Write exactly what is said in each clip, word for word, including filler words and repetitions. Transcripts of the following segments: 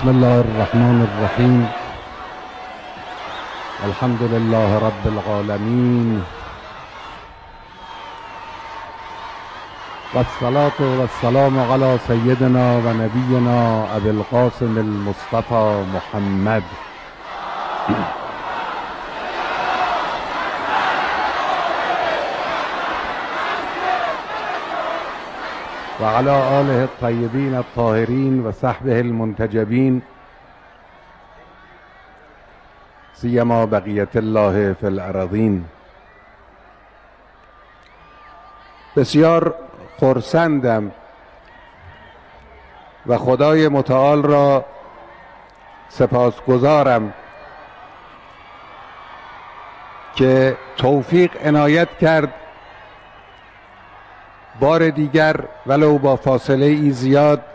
بسم الله الرحمن الرحیم. الحمد لله رب العالمین و الصلاة و السلام علی سیدنا و نبینا ابی القاسم المصطفى محمد و علی آله الطیبین الطاهرین و صحبه المنتجبین سیما بقیت الله فی الارضین. بسیار خرسندم و خدای متعال را سپاسگزارم که توفیق عنایت کرد بار دیگر ولو با فاصله ای زیاد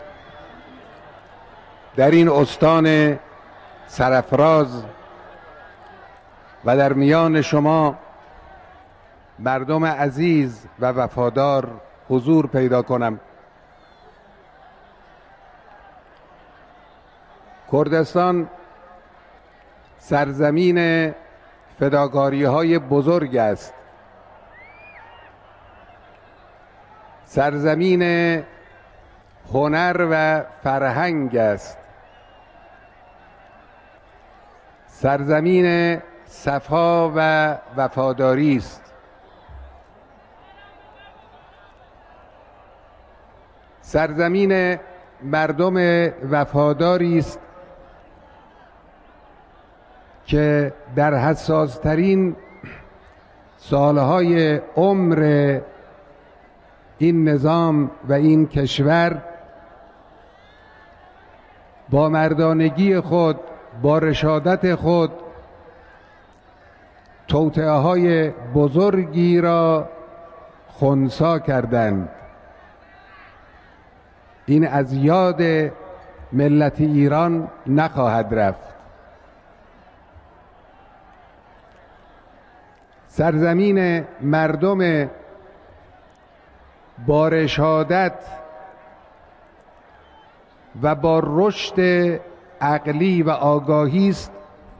در این استان سرافراز و در میان شما مردم عزیز و وفادار حضور پیدا کنم. کردستان سرزمین فداکاری های بزرگ است، سرزمین هنر و فرهنگ است، سرزمین صفا و وفاداری است، سرزمین مردم وفاداری است که در حساسترین سالهای عمر این نظام و این کشور با مردانگی خود، با رشادت خود توطئه های بزرگی را خنثی کردند. این از یاد ملت ایران نخواهد رفت. سرزمین مردم با رشادت و با رشد عقلی و آگاهی است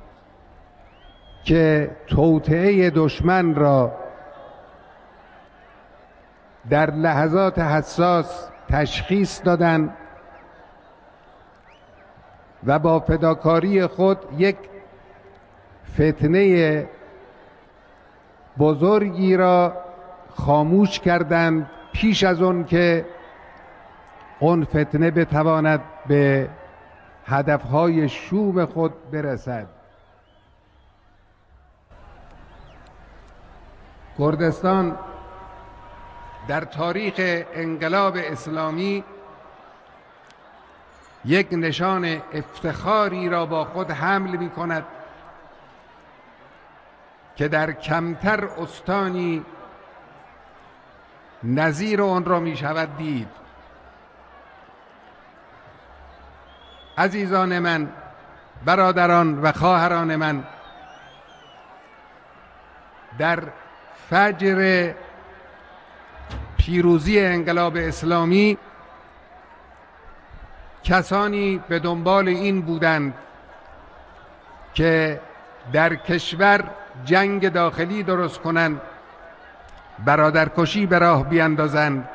که توطئه دشمن را در لحظات حساس تشخیص دادند و با فداکاری خود یک فتنه بزرگی را خاموش کردند پیش از اون که اون فتنه بتواند به هدفهای شوم خود برسد. کردستان در تاریخ انقلاب اسلامی یک نشان افتخاری را با خود حمل می کند که در کمتر استانی نظیر آن را می شود دید. عزیزان من، برادران و خواهران من، در فجر پیروزی انقلاب اسلامی کسانی به دنبال این بودند که در کشور جنگ داخلی درست کنند، برادرکشی به راه بیندازند.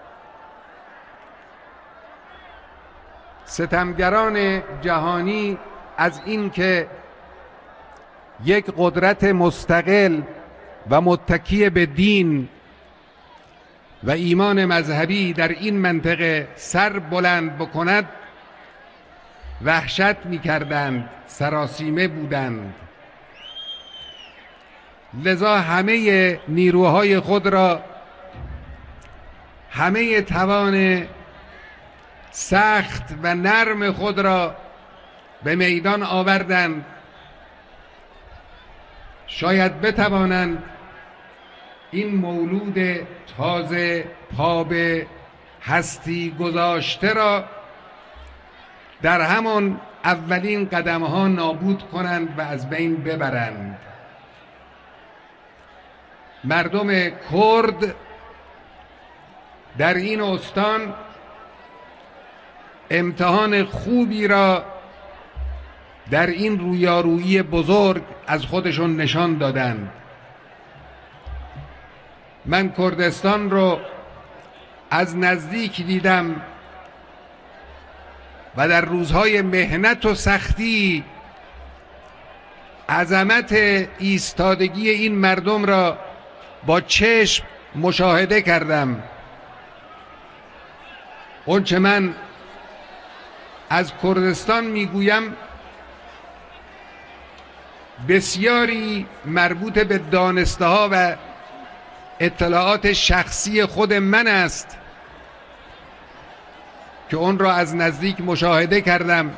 ستمگران جهانی از این که یک قدرت مستقل و متکی به دین و ایمان مذهبی در این منطقه سر بلند بکند وحشت می‌کردند، سراسیمه بودند. لذا همه نیروهای خود را، همه توان سخت و نرم خود را به میدان آوردند، شاید بتوانند این مولود تازه پا به هستی گذاشته را در همان اولین قدمها نابود کنند و از بین ببرند. مردم کرد در این استان امتحان خوبی را در این رویارویی بزرگ از خودشون نشان دادند. من کردستان رو از نزدیک دیدم و در روزهای مهنت و سختی عظمت ایستادگی این مردم را با چشم مشاهده کردم. اون چه من از کردستان میگویم بسیاری مربوط به دانسته ها و اطلاعات شخصی خود من است که اون را از نزدیک مشاهده کردم.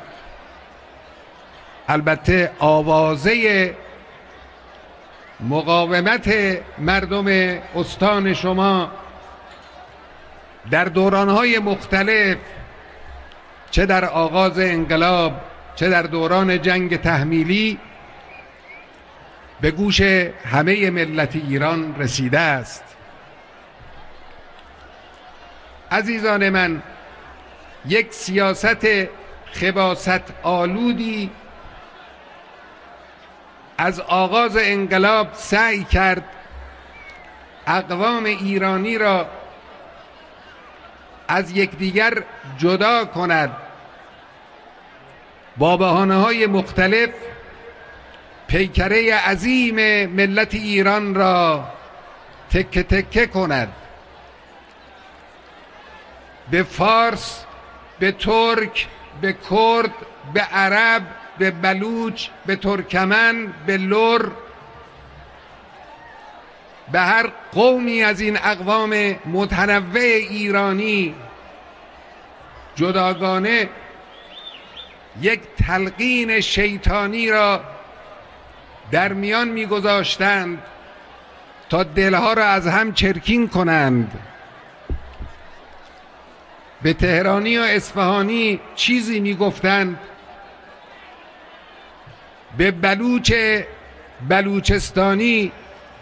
البته آوازه مقاومت مردم استان شما در دورانهای مختلف، چه در آغاز انقلاب چه در دوران جنگ تحمیلی، به گوش همه ملت ایران رسیده است. عزیزان من، یک سیاست خباثت آلودی از آغاز انقلاب سعی کرد اقوام ایرانی را از یکدیگر جدا کند، با بهانه‌های مختلف پیکره عظیم ملت ایران را تکه تکه کند. به فارس، به ترک، به کرد، به عرب، به بلوچ، به ترکمن، به لر، به هر قومی از این اقوام متنوع ایرانی جداگانه یک تلقین شیطانی را در میان میگذاشتند تا دلها را از هم چرکین کنند. به تهرانی و اصفهانی چیزی میگفتند، به بلوچ بلوچستانی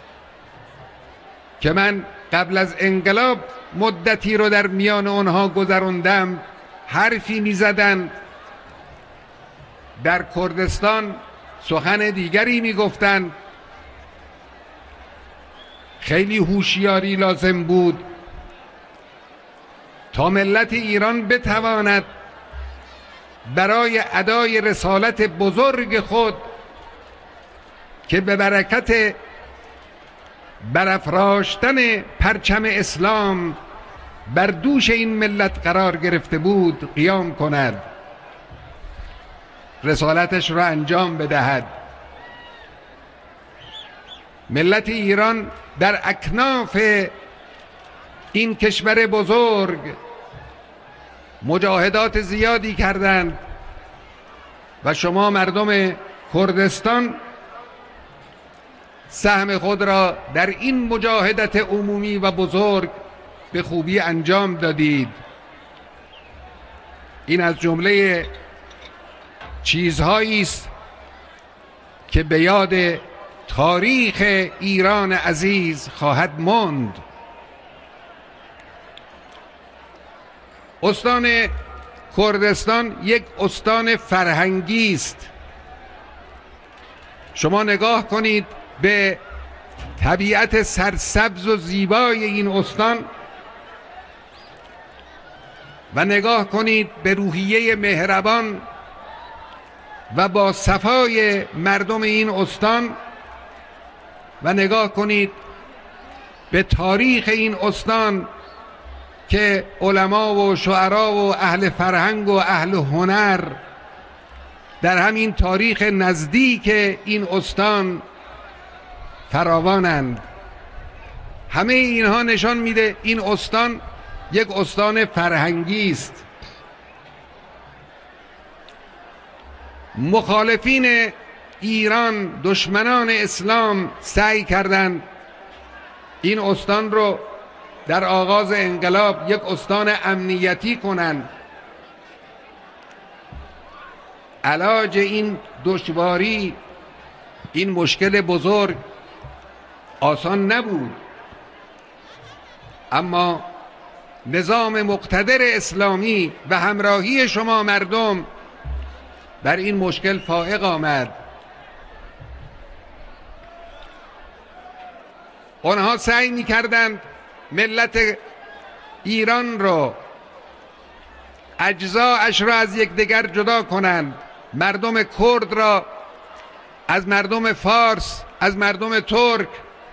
که من قبل از انقلاب مدتی رو در میان آنها گذراندم حرفی میزدند. در کردستان سخن دیگری میگفتند. خیلی هوشیاری لازم بود تا ملت ایران بتواند برای ادای رسالت بزرگ خود که به برکت برافراشتن پرچم اسلام بر دوش این ملت قرار گرفته بود قیام کند، رسالتش را انجام بدهد. ملت ایران در اکناف این کشور بزرگ مجاهدات زیادی کردند و شما مردم کردستان سهم خود را در این مجاهدت عمومی و بزرگ به خوبی انجام دادید. این از جمله چیزهایی است که به یاد تاریخ ایران عزیز خواهد ماند. استان کردستان یک استان فرهنگی است. شما نگاه کنید به طبیعت سرسبز و زیبای این استان و نگاه کنید به روحیه مهربان و با صفای مردم این استان و نگاه کنید به تاریخ این استان که علما و شعرا و اهل فرهنگ و اهل هنر در همین تاریخ نزدیک این استان فراوانند. همه اینها نشان میده این استان یک استان فرهنگی است. مخالفین ایران، دشمنان اسلام، سعی کردند این استان رو در آغاز انقلاب یک استان امنیتی کنند. علاج این دشواری، این مشکل بزرگ آسان نبود، اما نظام مقتدر اسلامی و همراهی شما مردم بر این مشکل فائق آمد. آنها سعی می‌کردند ملت ایران را، اجزایش را از یکدیگر جدا کنند، مردم کرد را از مردم فارس، از مردم ترک،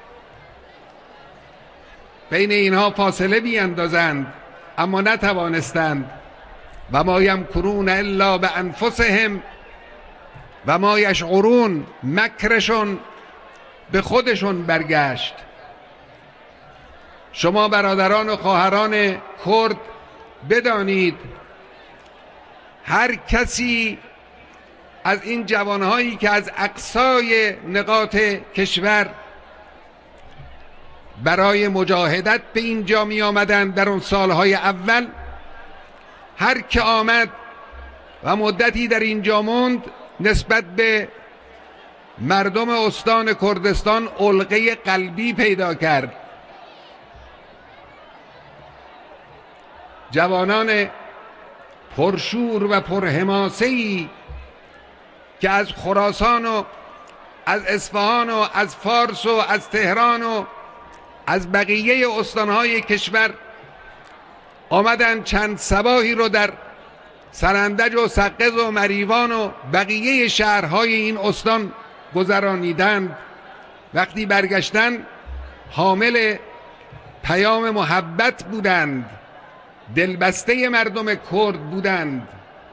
بین اینها فاصله بیاندازند، اما نتوانستند. و ما یمکرون الا بانفسهم و ما یشعرون، مکرشون به خودشون برگشت. شما برادران و خواهران کرد بدانید هر کسی از این جوانهایی که از اقصای نقاط کشور برای مجاهدت به اینجا می آمدند در اون سالهای اول، هر که آمد و مدتی در اینجا موند، نسبت به مردم استان کردستان علقه قلبی پیدا کرد. جوانان پرشور و پرحماسه‌ای که از خراسان و از اصفهان و از فارس و از تهران و از بقیه استانهای کشور آمدن، چند صباحی رو در سرندج و سقز و مریوان و بقیه شهرهای این استان گذرانیدند. وقتی برگشتن حامل پیام محبت بودند، دلبسته مردم کرد بودند.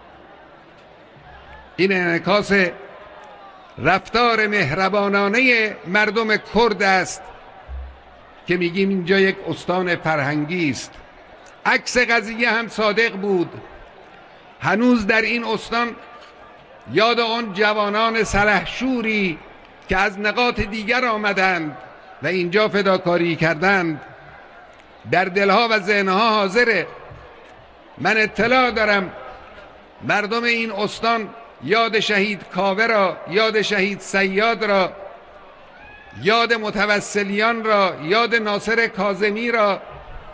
این انعکاس رفتار مهربانانه مردم کرد است که میگیم اینجا یک استان فرهنگی است. عکس قضیه هم صادق بود. هنوز در این استان یاد آن جوانان سلحشوری که از نقاط دیگر آمدند و اینجا فداکاری کردند در دلها و ذهنها حاضره. من اطلاع دارم مردم این استان یاد شهید کاوه را، یاد شهید صیاد را، یاد متوسلیان را، یاد ناصر کاظمی را،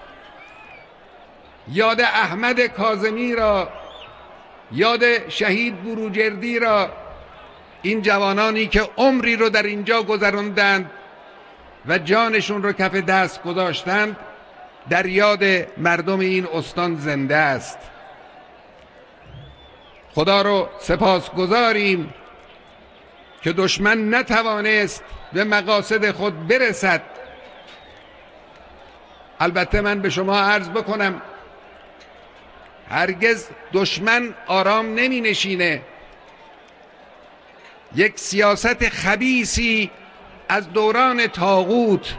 یاد احمد کاظمی را، یاد شهید بروجردی را، این جوانانی که عمری رو در اینجا گذراندند و جانشون رو کف دست گذاشتند، در یاد مردم این استان زنده است. خدا رو سپاسگزاریم که دشمن نتوانست به مقاصد خود برسد. البته من به شما عرض بکنم هرگز دشمن آرام نمی نشینه. یک سیاست خبیثی از دوران طاغوت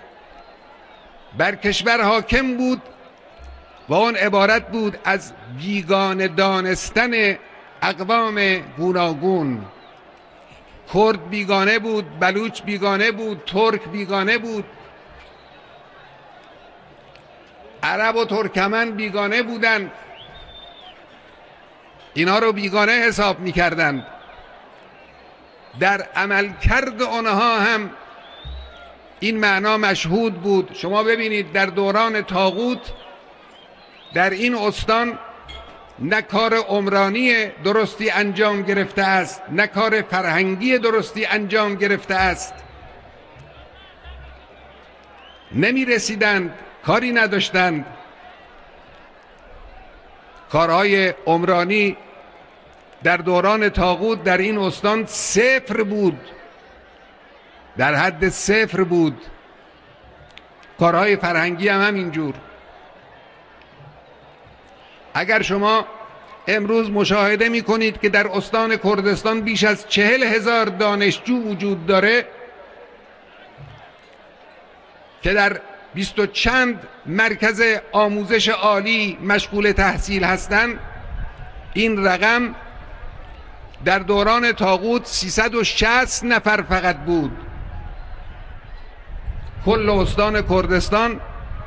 بر کشور حاکم بود و اون عبارت بود از بیگانه دانستن اقوام گوناگون. کرد بیگانه بود، بلوچ بیگانه بود، ترک بیگانه بود، عرب و ترکمن بیگانه بودن. اینا رو بیگانه حساب می‌کردند. در عملکرد آنها هم این معنا مشهود بود. شما ببینید در دوران طاغوت در این استان نه کار عمرانی درستی انجام گرفته است، نه کار فرهنگی درستی انجام گرفته است. نمی رسیدند، کاری نداشتند. کارهای عمرانی در دوران طاغوت در این استان صفر بود، در حد صفر بود. کارهای فرهنگی هم همینجور. اگر شما امروز مشاهده می کنید که در استان کردستان بیش از چهل هزار دانشجو وجود داره که در بیست و چند مرکز آموزش عالی مشغول تحصیل هستند، این رقم در دوران طاغوت سیصد و شصت نفر فقط بود. کل استان کردستان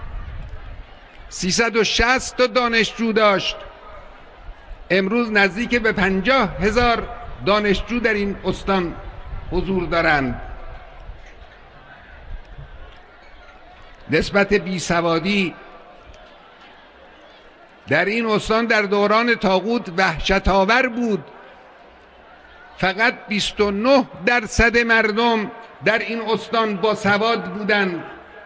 سیصد و شصت تا دانشجو داشت. امروز نزدیک به پنجاه هزار دانشجو در این استان حضور دارند. نسبت بیسوادی در این استان در دوران طاغوت وحشت‌آور بود. فقط بیست و نه درصد مردم در این استان با سواد بودند.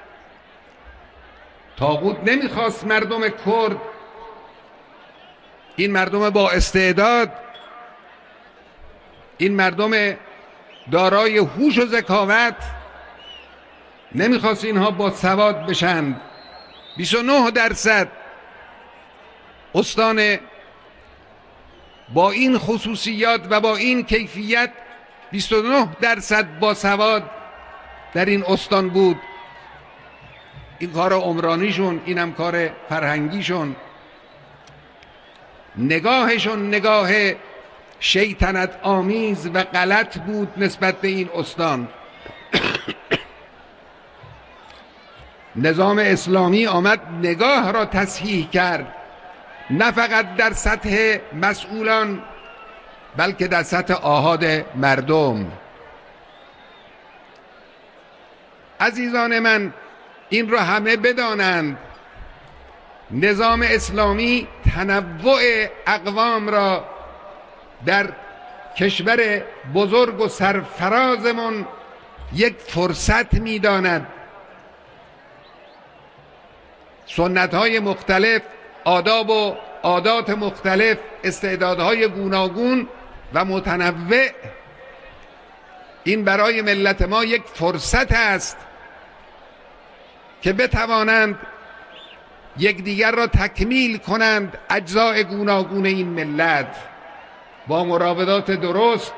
طاغوت نمیخواست مردم کرد، این مردم با استعداد، این مردم دارای هوش و ذکاوت، نمیخواست اینها با سواد بشن. بیست و نه درصد استان با این خصوصیات و با این کیفیت، بیست و نه درصد با سواد در این استان بود. این کار عمرانیشون، اینم کار فرهنگیشون. نگاهشون نگاه شیطنت آمیز و غلط بود نسبت به این استان. نظام اسلامی آمد نگاه را تصحیح کرد، نه فقط در سطح مسئولان بلکه در سطح آحاد مردم. عزیزان من، این را همه بدانند، نظام اسلامی تنوع اقوام را در کشور بزرگ و سرفرازمون یک فرصت می‌داند. سنت‌های مختلف، آداب و عادات مختلف، استعدادهای گوناگون و متنوع، این برای ملت ما یک فرصت است که بتوانند یکدیگر را تکمیل کنند. اجزای گوناگون این ملت با مراودات درست،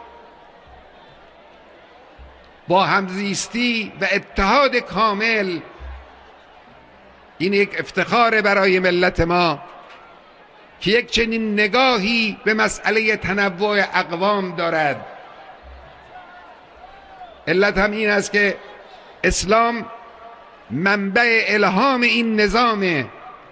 با همزیستی و اتحاد کامل. این یک افتخار برای ملت ما که یک چنین نگاهی به مسئله تنوع اقوام دارد. علت هم این است که اسلام منبع الهام این نظامه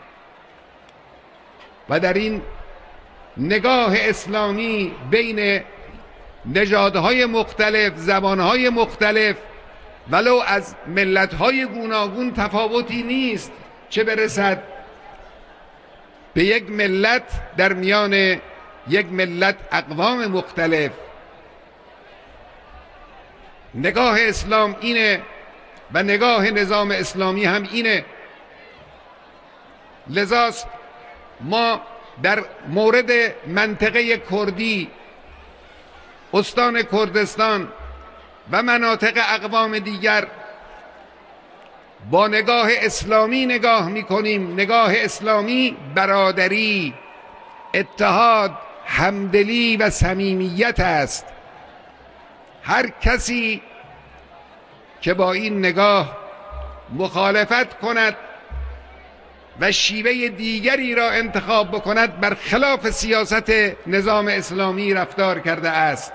و در این نگاه اسلامی بین نژادهای مختلف، زبانهای مختلف، ولو از ملتهای گوناگون تفاوتی نیست، چه برسد به یک ملت در میان یک ملت اقوام مختلف. نگاه اسلام اینه و نگاه نظام اسلامی هم اینه. لذاست ما در مورد منطقه کردی، استان کردستان و مناطق اقوام دیگر با نگاه اسلامی نگاه میکنیم. نگاه اسلامی برادری، اتحاد، همدلی و صمیمیت است. هر کسی که با این نگاه مخالفت کند و شیوه دیگری را انتخاب بکند، برخلاف سیاست نظام اسلامی رفتار کرده است.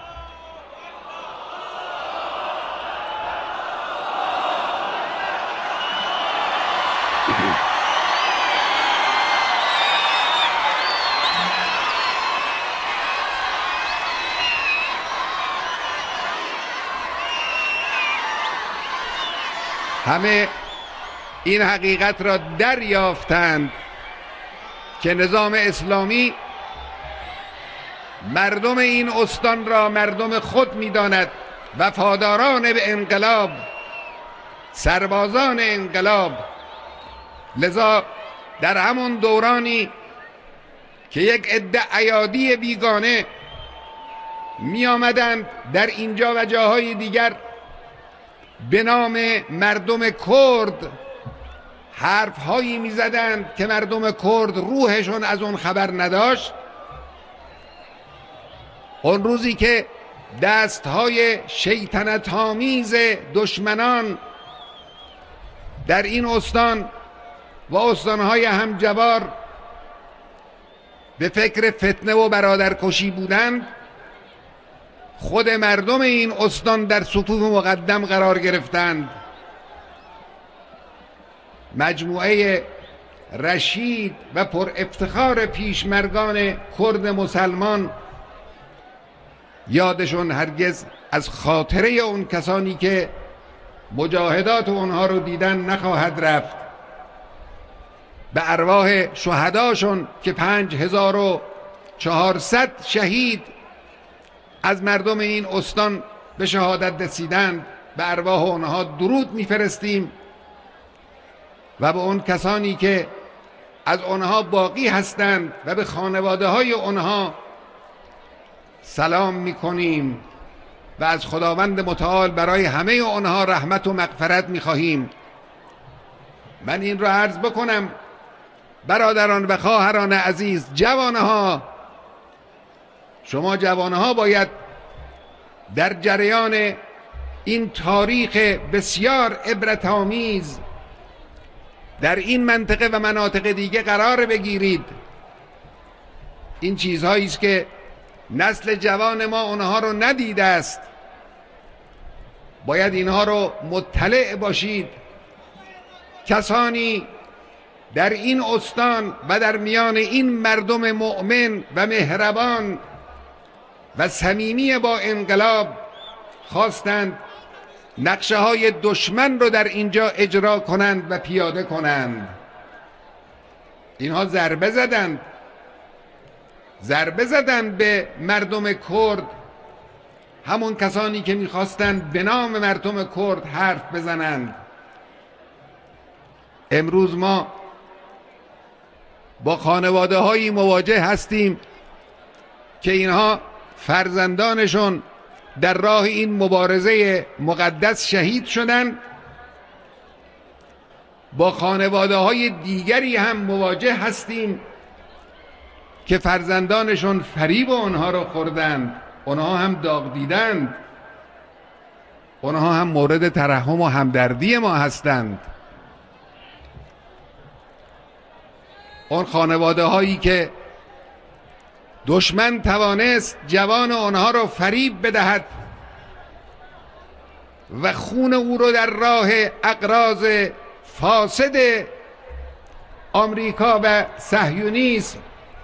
همه این حقیقت را دریافتند که نظام اسلامی مردم این استان را مردم خود می‌داند، وفاداران به انقلاب، سربازان انقلاب. لذا در همون دورانی که یک عده ایادی بیگانه می آمدند در اینجا و جاهای دیگر به نام مردم کرد حرف هایی می زدند که مردم کرد روحشون از اون خبر نداشت، اون روزی که دست های شیطنت آمیز دشمنان در این استان و استانهای همجوار به فکر فتنه و برادرکشی بودند، خود مردم این استان در صفوف مقدم قرار گرفتند. مجموعه رشید و پر افتخار پیشمرگان کرد مسلمان یادشون هرگز از خاطره اون کسانی که مجاهدات اونها رو دیدن نخواهد رفت. به ارواح شهداشون که پنج هزار و چهارصد شهید از مردم این استان به شهادت رسیدند به ارواح آنها درود میفرستیم و به اون کسانی که از آنها باقی هستند و به خانواده های آنها سلام میکنیم و از خداوند متعال برای همه آنها رحمت و مغفرت میخواهیم. من این را عرض بکنم برادران و خواهران عزیز، جوانها، شما جوانها باید در جریان این تاریخ بسیار عبرت‌آمیز در این منطقه و مناطق دیگه قرار بگیرید. این چیزهایی است که نسل جوان ما اونها رو ندیده است. باید اینها رو مطلع باشید. کسانی در این استان و در میان این مردم مؤمن و مهربان و صمیمی با انقلاب خواستند نقشه های دشمن رو در اینجا اجرا کنند و پیاده کنند. اینها ضربه زدند ضربه زدند به مردم کرد، همون کسانی که میخواستند به نام مردم کرد حرف بزنند. امروز ما با خانواده هایی مواجه هستیم که اینها فرزندانشون در راه این مبارزه مقدس شهید شدند. با خانواده های دیگری هم مواجه هستیم که فرزندانشون فریب آنها رو خوردند، آنها هم داغ دیدند، آنها هم مورد ترحم و همدردی ما هستند. آن خانواده هایی که دشمن توانست جوان آنها رو فریب بدهد و خون او رو در راه اغراض فاسد آمریکا و صهیونیسم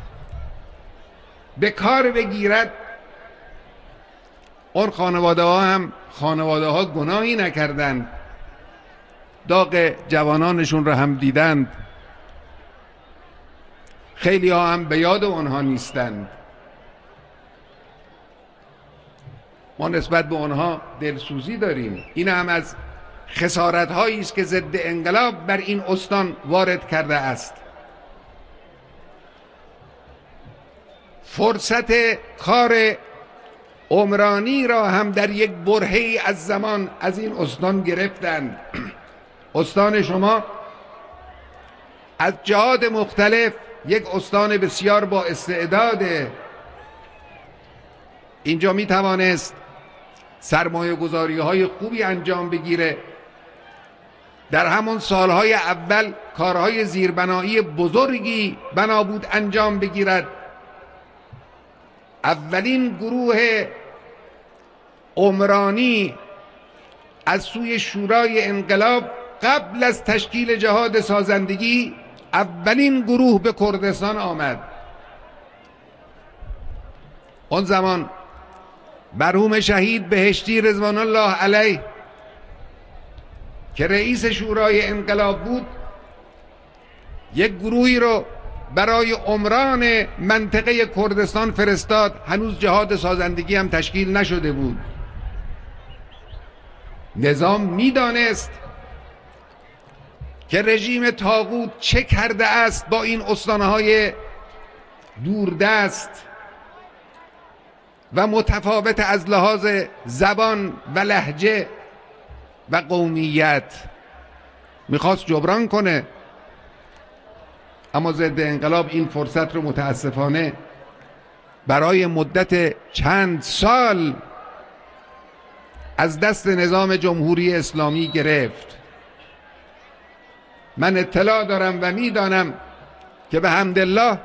به کار بگیرد، آن خانواده ها هم خانواده ها گناهی نکردند، داغ جوانانشون را هم دیدند، خیلی ها هم به یاد آنها نیستند. ما نسبت به آنها دلسوزی داریم. این هم از خسارت هایی است که ضد انقلاب بر این استان وارد کرده است. فرصت کار عمرانی را هم در یک برهه‌ای از زمان از این استان گرفتند. استان شما از جهات مختلف یک استان بسیار با استعداده. اینجا می توانست سرمایه گذاری های خوبی انجام بگیره. در همون سالهای اول کارهای زیربنایی بزرگی بنا بود انجام بگیرد. اولین گروه عمرانی از سوی شورای انقلاب قبل از تشکیل جهاد سازندگی اولین گروه به کردستان آمد. اون زمان مرحوم شهید بهشتی رضوان الله علیه که رئیس شورای انقلاب بود یک گروهی رو برای عمران منطقه کردستان فرستاد. هنوز جهاد سازندگی هم تشکیل نشده بود. نظام میدانست که رژیم طاغوت چه کرده است با این استانهای دوردست و متفاوت از لحاظ زبان و لهجه و قومیت. میخواست جبران کنه، اما ضد انقلاب این فرصت رو متاسفانه برای مدت چند سال از دست نظام جمهوری اسلامی گرفت. من اطلاع دارم و میدانم که به حمدالله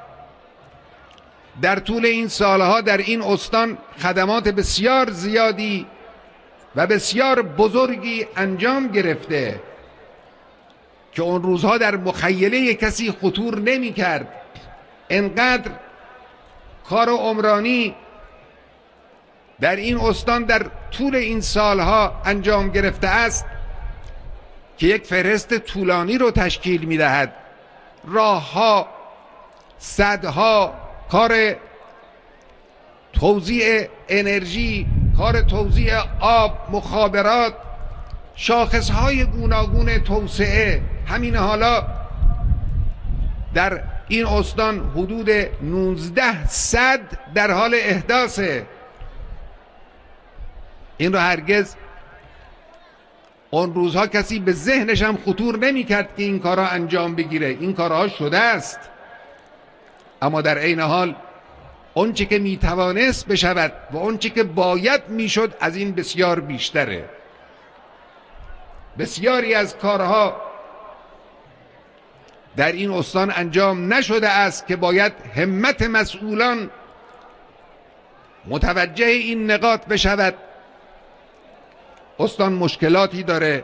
در طول این سالها در این استان خدمات بسیار زیادی و بسیار بزرگی انجام گرفته که اون روزها در مخیله کسی خطور نمی کرد. انقدر کار عمرانی در این استان در طول این سالها انجام گرفته است که یک فهرست طولانی رو تشکیل می دهد. راهها، سدها، کار توزیع انرژی، کار توزیع آب، مخابرات، شاخصهای گوناگون توسعه. همین حالا در این استان حدود نوزده صد در حال احداثه. این رو هرگز اون روزها کسی به ذهنش هم خطور نمی کرد که این کارها انجام بگیره. این کارها شده است، اما در عین حال اون چی که می توانست بشود و اون چی که باید می شد از این بسیار بیشتره. بسیاری از کارها در این استان انجام نشده است که باید همت مسئولان متوجه این نقاط بشود. استان مشکلاتی داره.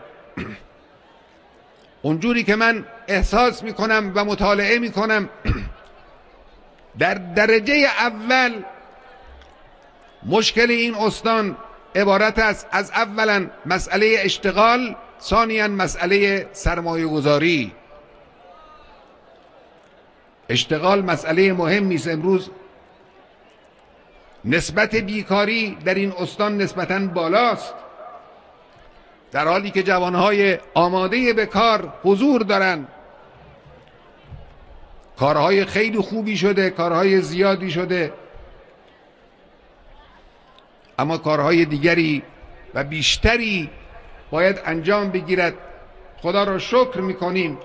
اونجوری که من احساس میکنم و مطالعه میکنم، در درجه اول مشکل این استان عبارت است از اولا مسئله اشتغال، ثانیاً مسئله سرمایه گذاری. اشتغال مسئله مهمی است. امروز نسبت بیکاری در این استان نسبتاً بالاست، در حالی که جوانهای آماده به کار حضور دارن. کارهای خیلی خوبی شده، کارهای زیادی شده، اما کارهای دیگری و بیشتری باید انجام بگیرد. خدا را شکر میکنیم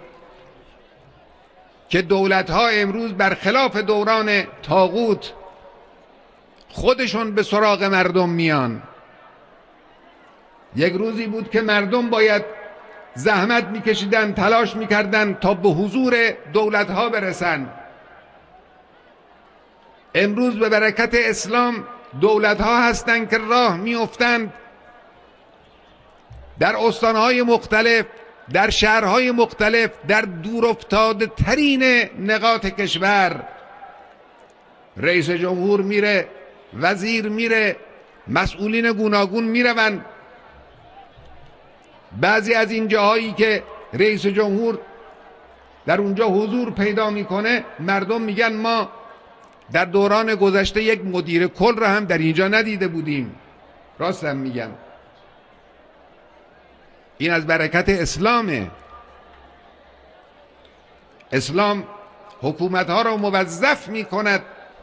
که دولتها امروز برخلاف دوران طاغوت خودشون به سراغ مردم میان. یک روزی بود که مردم باید زحمت میکشیدن، تلاش میکردن تا به حضور دولتها برسن. امروز به برکت اسلام دولتها هستند که راه میافتند در استانهای مختلف، در شهرهای مختلف، در دورافتاده ترین نقاط کشور. رئیس جمهور میره، وزیر میره، مسئولین گوناگون میروند. بعضی از این جاهایی که رئیس جمهور در اونجا حضور پیدا میکنه، مردم میگن ما در دوران گذشته یک مدیر کل را هم در اینجا ندیده بودیم. راستم میگم. این از برکت اسلامه. اسلام حکومتها را موظف میکند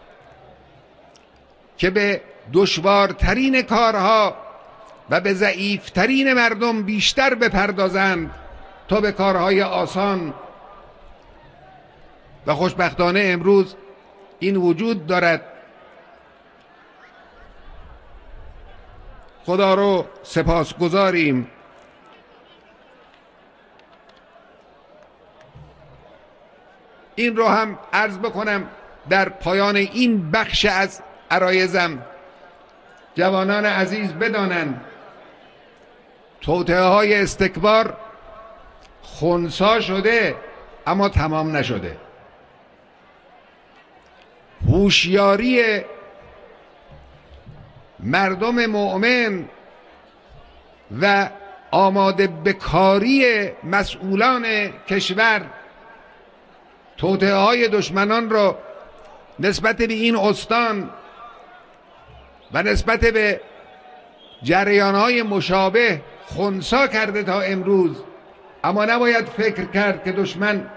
که به دشوارترین کارها و به ضعیفترین مردم بیشتر بپردازند تا به کارهای آسان. و خوشبختانه امروز این وجود دارد. خدا رو سپاسگزاریم. این رو هم عرض بکنم در پایان این بخش از عرایزم. جوانان عزیز بدانند توطئه های استکبار خنثی شده اما تمام نشده. هوشیاری مردم مؤمن و آماده به کاری مسئولان کشور توطئه های دشمنان را نسبت به این استان و نسبت به جریانهای مشابه خنثی کرده تا امروز. اما نباید فکر کرد که دشمن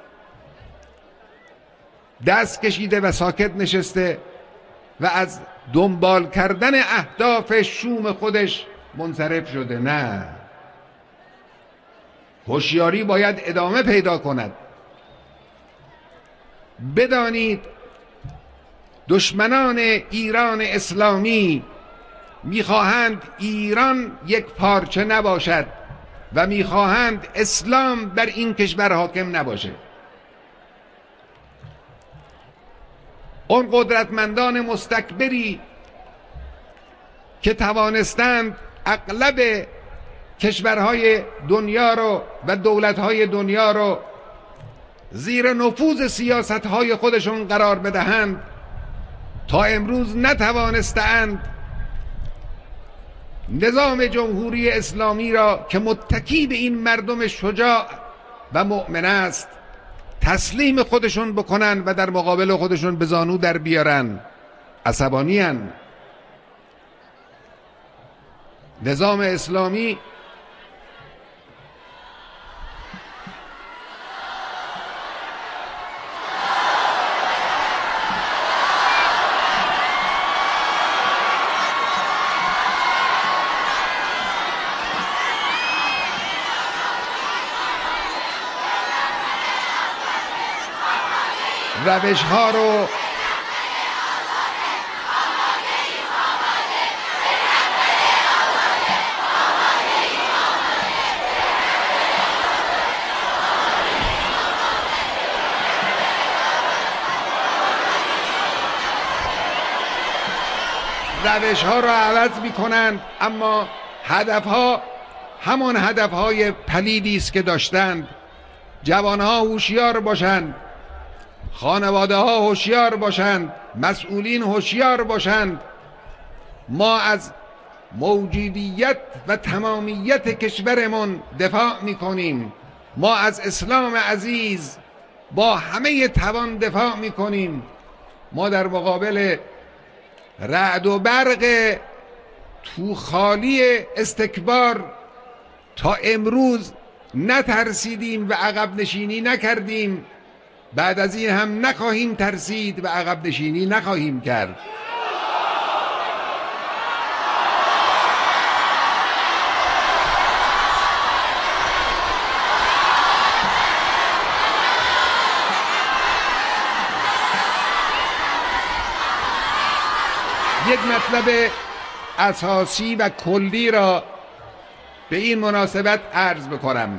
دست کشیده و ساکت نشسته و از دنبال کردن اهداف شوم خودش منصرف شده. نه، هوشیاری باید ادامه پیدا کند. بدانید دشمنان ایران اسلامی میخواهند ایران یک پارچه نباشد و میخواهند اسلام بر این کشور حاکم نباشه. اون قدرتمندان مستکبری که توانستند اغلب کشورهای دنیا رو و دولتهای دنیا رو زیر نفوذ سیاستهای خودشون قرار بدهند، تا امروز نتوانستند نظام جمهوری اسلامی را که متکی به این مردم شجاع و مؤمن است تسلیم خودشون بکنن و در مقابل خودشون به زانو در بیارن. عصبانی هستند. نظام اسلامی روش ها رو روش ها رو عوض می کنند، اما هدف ها همان هدف های پلیدی است که داشتند. جوان ها هوشیار باشند، خانواده ها هوشیار باشند، مسئولین هوشیار باشند. ما از موجودیت و تمامیت کشورمون دفاع می کنیم. ما از اسلام عزیز با همه توان دفاع می کنیم. ما در مقابل رعد و برق توخالی استکبار تا امروز نترسیدیم و عقب نشینی نکردیم. بعد از این هم نخواهیم ترسید و عقب نشینی نخواهیم کرد. یک مطلب اساسی و کلی را به این مناسبت عرض بکنم.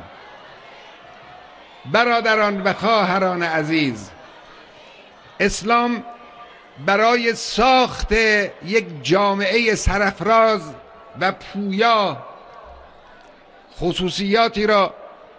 برادران و خواهران عزیز، اسلام برای ساخت یک جامعه سرافراز و پویا خصوصیاتی را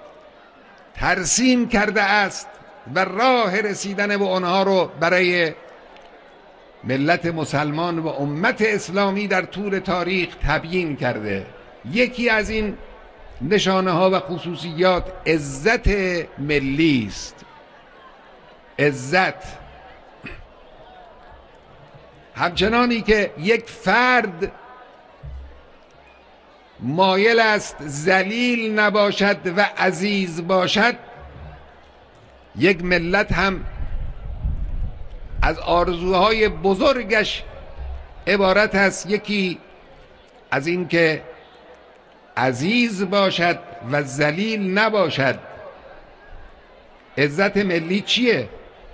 ترسیم کرده است و راه رسیدن به آنها را برای ملت مسلمان و امت اسلامی در طول تاریخ تبیین کرده. یکی از این نشانه ها و خصوصیات عزت ملی است. عزت، همچنانی که یک فرد مایل است ذلیل نباشد و عزیز باشد، یک ملت هم از آرزوهای بزرگش عبارت است. یکی از این که عزیز باشد و ذلیل نباشد. عزت ملی چیه؟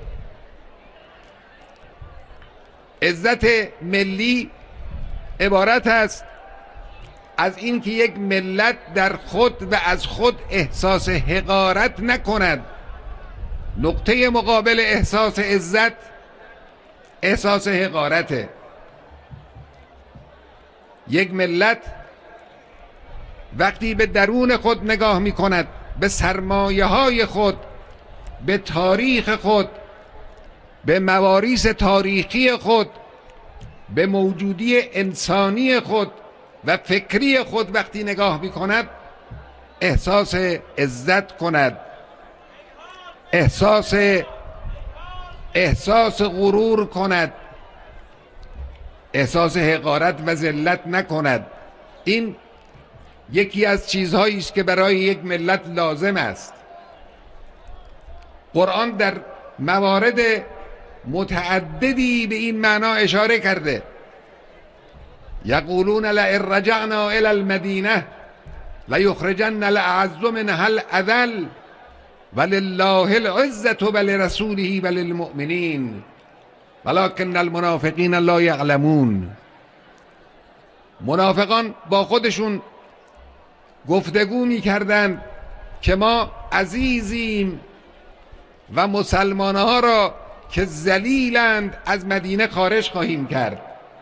عزت ملی عبارت است از این که یک ملت در خود و از خود احساس حقارت نکند. نقطه مقابل احساس عزت احساس حقارته. یک ملت وقتی به درون خود نگاه می کند، به سرمایه های خود، به تاریخ خود، به مواریث تاریخی خود، به موجودی انسانی خود و فکری خود وقتی نگاه می کند، احساس عزت کند، احساس احساس غرور کند، احساس حقارت و ذلت نکند. این یکی از چیزهایی است که برای یک ملت لازم است. قرآن در موارد متعددی به این معنا اشاره کرده. یقولون لئن رجعنا الی المدینه لیخرجن الاعز منها الاذل ولله العزة ولرسوله وللمؤمنین ولکن المنافقین لا یعلمون. منافقان با خودشون گفتگو می کردند که ما عزیزیم و مسلمانها را که ذلیلند از مدینه خارج خواهیم کرد.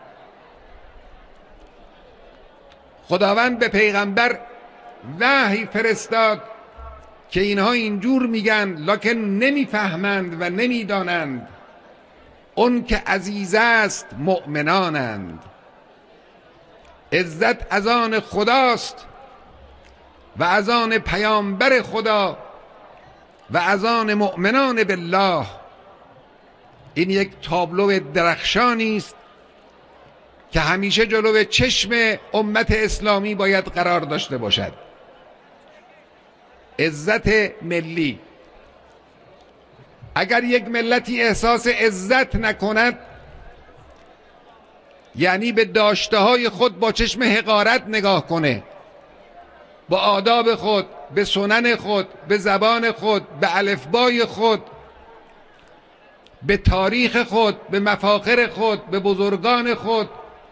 خداوند به پیغمبر وحی فرستاد که اینها اینجور میگن لکن نمیفهمند و نمیدانند. اون که عزیز است مؤمنانند. عزت از آن خداست و از آن پیامبر خدا و از آن مؤمنان بالله. این یک تابلو درخشانی است که همیشه جلو چشم امت اسلامی باید قرار داشته باشد. عزت ملی. اگر یک ملتی احساس عزت نکند، یعنی به داشته های خود با چشم حقارت نگاه کنه، با آداب خود، به سنن خود، به زبان خود، به الفبای خود، به تاریخ خود، به مفاخر خود، به بزرگان خود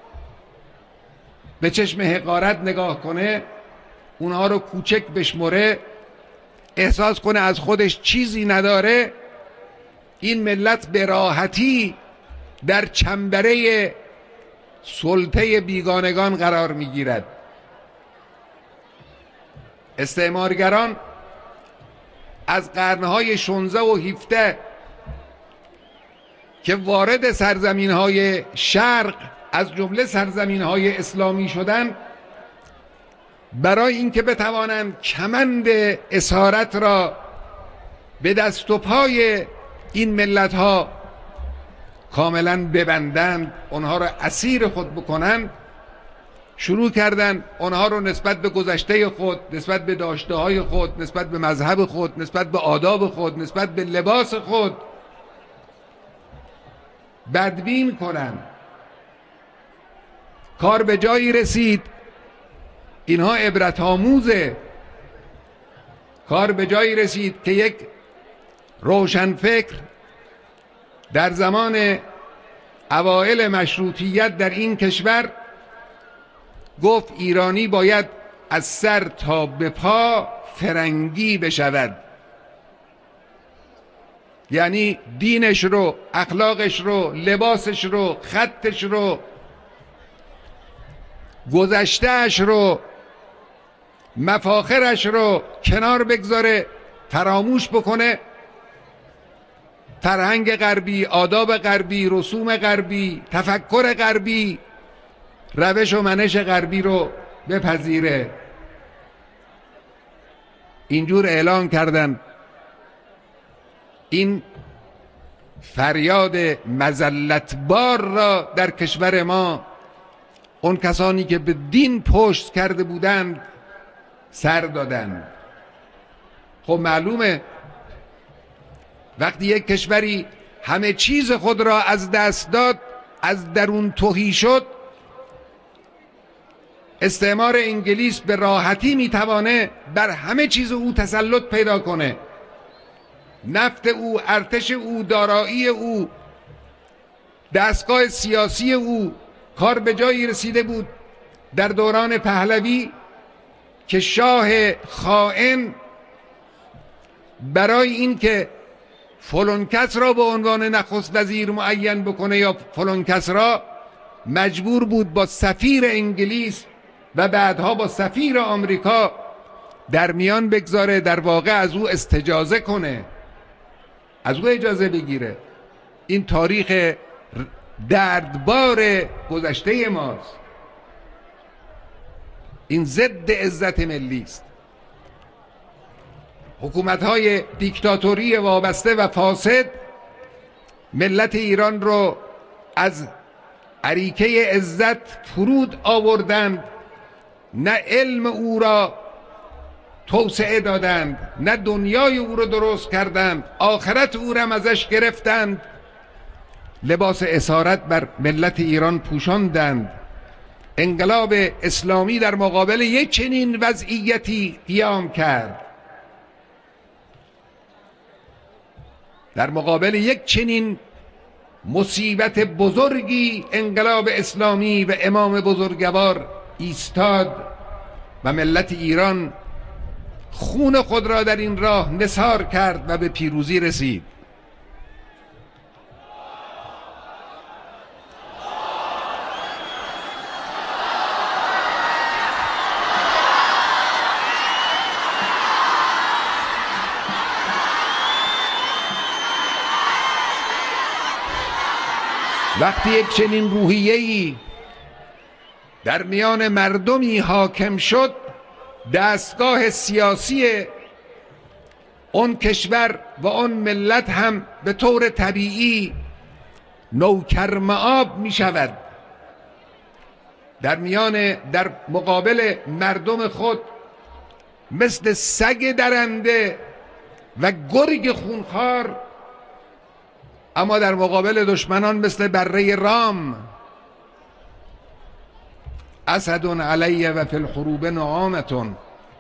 به چشم حقارت نگاه کنه، اونها رو کوچک بشمره، احساس کنه از خودش چیزی نداره، این ملت به راحتی در چنبره سلطه بیگانگان قرار میگیرد. استعمارگران از قرنهای شانزده و هفده که وارد سرزمین‌های شرق از جمله سرزمین‌های اسلامی شدند، برای اینکه بتوانند کمند اسارت را به دست و پای این ملت‌ها کاملا ببندند، اونها را اسیر خود بکنند، شروع کردند اونها رو نسبت به گذشته خود، نسبت به داشته‌های خود، نسبت به مذهب خود، نسبت به آداب خود، نسبت به لباس خود بدبین کنند. کار به جایی رسید، اینها عبرت آموزه، کار به جایی رسید که یک روشنفکر در زمان اوایل مشروطیت در این کشور گفت ایرانی باید از سر تا به پا فرنگی بشود، یعنی دینش رو، اخلاقش رو، لباسش رو، خطش رو، گذشتهش رو، مفاخرش رو کنار بگذاره، فراموش بکنه، فرهنگ غربی، آداب غربی، رسوم غربی، تفکر غربی، روش و منش غربی رو بپذیره. اینجور اعلان کردن. این فریاد مذلتبار را در کشور ما اون کسانی که به دین پشت کرده بودند سر دادند. خب معلومه وقتی یک کشوری همه چیز خود را از دست داد، از درون تهی شد، استعمار انگلیس به راحتی میتوانه بر همه چیز او تسلط پیدا کنه. نفت او، ارتش او، دارایی او، دستگاه سیاسی او. کار به جایی رسیده بود در دوران پهلوی که شاه خائن برای اینکه فلان کس را به عنوان نخست وزیر معین بکنه یا فلان کس را، مجبور بود با سفیر انگلیس و بعدها با سفیر آمریکا در میان بگذاره، در واقع از او استجازه کنه، از او اجازه بگیره. این تاریخ دردبار گذشته ماست. این ضد عزت ملی است. حکومت‌های دیکتاتوری وابسته و فاسد ملت ایران رو از اریکه عزت فرود آوردند، نه علم او را توسعه دادند، نه دنیای او را درست کردند، آخرت او را ازش گرفتند، لباس اسارت بر ملت ایران پوشاندند. انقلاب اسلامی در مقابل یک چنین وضعیتی قیام کرد، در مقابل یک چنین مصیبت بزرگی انقلاب اسلامی و امام بزرگوار ایستاد و ملت ایران خون خود را در این راه نثار کرد و به پیروزی رسید. وقتی یک چنین روحیه‌ای در میان مردمی حاکم شد، دستگاه سیاسی اون کشور و اون ملت هم به طور طبیعی نوکر مآب می شود. در میان در مقابل مردم خود مثل سگ درنده و گرگ خونخوار، اما در مقابل دشمنان مثل بره رام. اسد علی و فی الحروب نعامتون.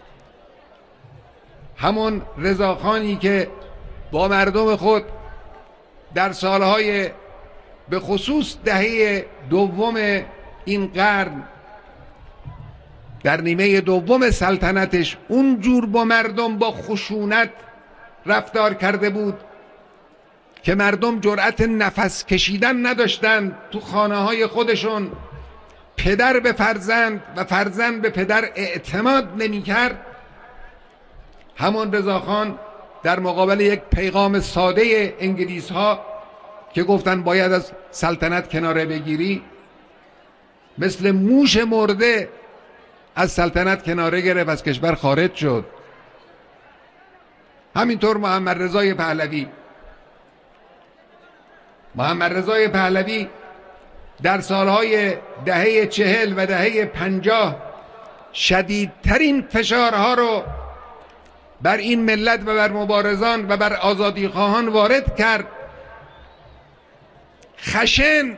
همون رضاخانی که با مردم خود در سالهای به خصوص دهه دوم این قرن، در نیمه دوم سلطنتش اونجور با مردم با خشونت رفتار کرده بود که مردم جرأت نفس کشیدن نداشتند تو خانه های خودشون. پدر به فرزند و فرزند به پدر اعتماد نمی کرد. همون رضاخان در مقابل یک پیغام ساده انگلیس ها که گفتن باید از سلطنت کناره بگیری، مثل موش مرده از سلطنت کناره گرفت، از کشور خارج شد. همینطور محمد رضای پهلوی محمد رضای پهلوی در سالهای دهه چهل و دهه پنجاه شدیدترین فشارها رو بر این ملت و بر مبارزان و بر آزادیخواهان وارد کرد. خشن،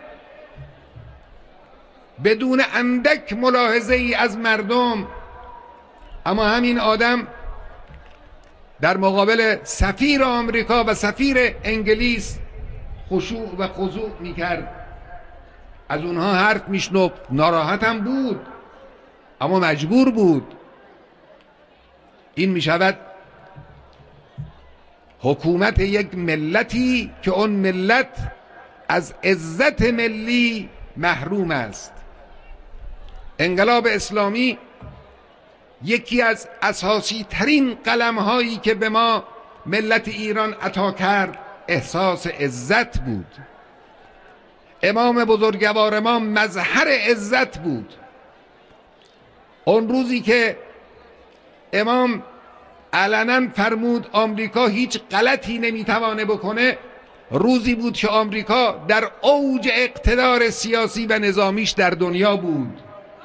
بدون اندک ملاحظه ای از مردم. اما همین آدم در مقابل سفیر آمریکا و سفیر انگلیس خشوع و خضوع میکرد، از اونها حرف میشنفت. ناراحت هم بود اما مجبور بود. این میشود حکومت یک ملتی که اون ملت از عزت ملی محروم است. انقلاب اسلامی یکی از اساسی ترین قلم هایی که به ما ملت ایران عطا کرد احساس عزت بود. امام بزرگوار ما مظهر عزت بود. اون روزی که امام علنا فرمود آمریکا هیچ غلطی نمیتوانه بکنه، روزی بود که آمریکا در اوج اقتدار سیاسی و نظامیش در دنیا بود.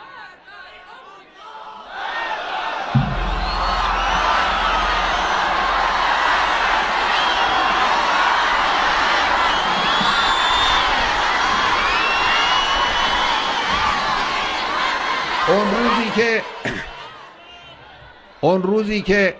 اون روزی که اون روزی که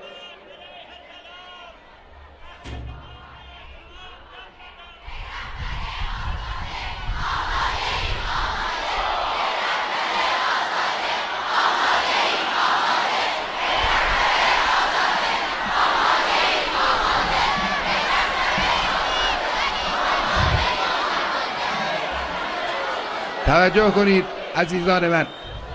توجه کنید عزیزان من،